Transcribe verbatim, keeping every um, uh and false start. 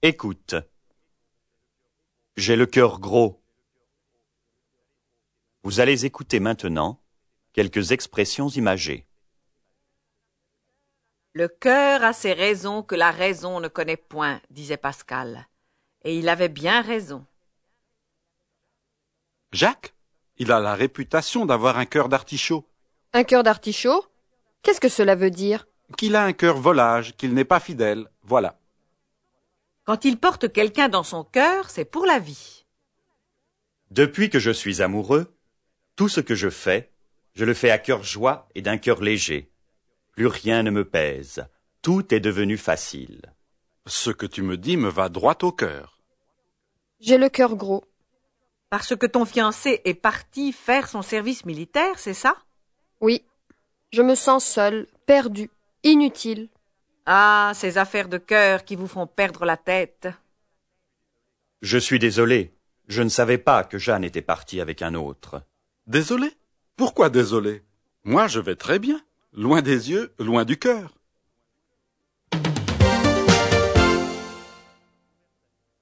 Écoute. J'ai le cœur gros. Vous allez écouter maintenant quelques expressions imagées. Le cœur a ses raisons que la raison ne connaît point, disait Pascal. Et il avait bien raison. Jacques, il a la réputation d'avoir un cœur d'artichaut. Un cœur d'artichaut? Qu'est-ce que cela veut dire? Qu'il a un cœur volage, qu'il n'est pas fidèle, voilà. Quand il porte quelqu'un dans son cœur, c'est pour la vie. Depuis que je suis amoureux, tout ce que je fais, je le fais à cœur joie et d'un cœur léger. Plus rien ne me pèse. Tout est devenu facile. Ce que tu me dis me va droit au cœur. J'ai le cœur gros. Parce que ton fiancé est parti faire son service militaire, c'est ça? Oui. Je me sens seule, perdue, inutile. Ah, ces affaires de cœur qui vous font perdre la tête. Je suis désolé. Je ne savais pas que Jeanne était partie avec un autre. Désolé? Pourquoi désolé? Moi, je vais très bien. Loin des yeux, loin du cœur.